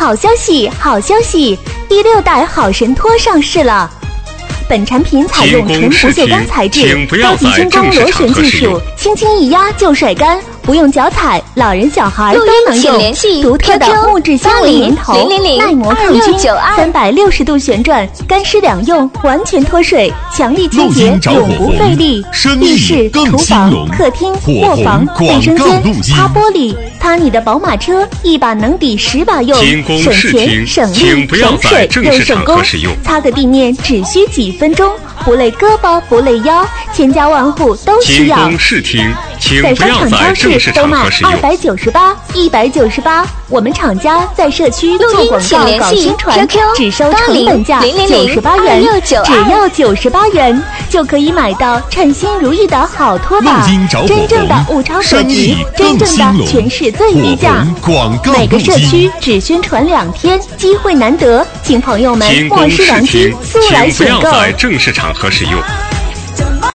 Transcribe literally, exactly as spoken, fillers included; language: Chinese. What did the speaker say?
好消息，好消息！第六代好神拖上市了。本产品采用纯不锈钢材质，高级精工螺旋技术，轻轻一压就晒干，不用脚踩，老人小孩都能用。独特的木质纤维粘头，耐磨抗菌，三百六十度旋转，干湿两用，完全脱水，强力清洁，永不费力。浴室、厨房、客厅、卧房、卫生间，擦玻璃，擦你的宝马车，一把能抵十把用，省钱、省力、省水又省工。擦个地面只需几分钟，不累胳膊不累腰，千家万户都需要。在商场超市都卖二百九十八、一百九十八，我们厂家在社区做广告搞宣传，只收成本价九十八元，只要九十八元就可以买到称心如意的好拖把，真正的物超所值，真正的全市最低价。每个社区只宣传两天，机会难得，请朋友们莫失良机，速来选购。 不要在正式场合使用。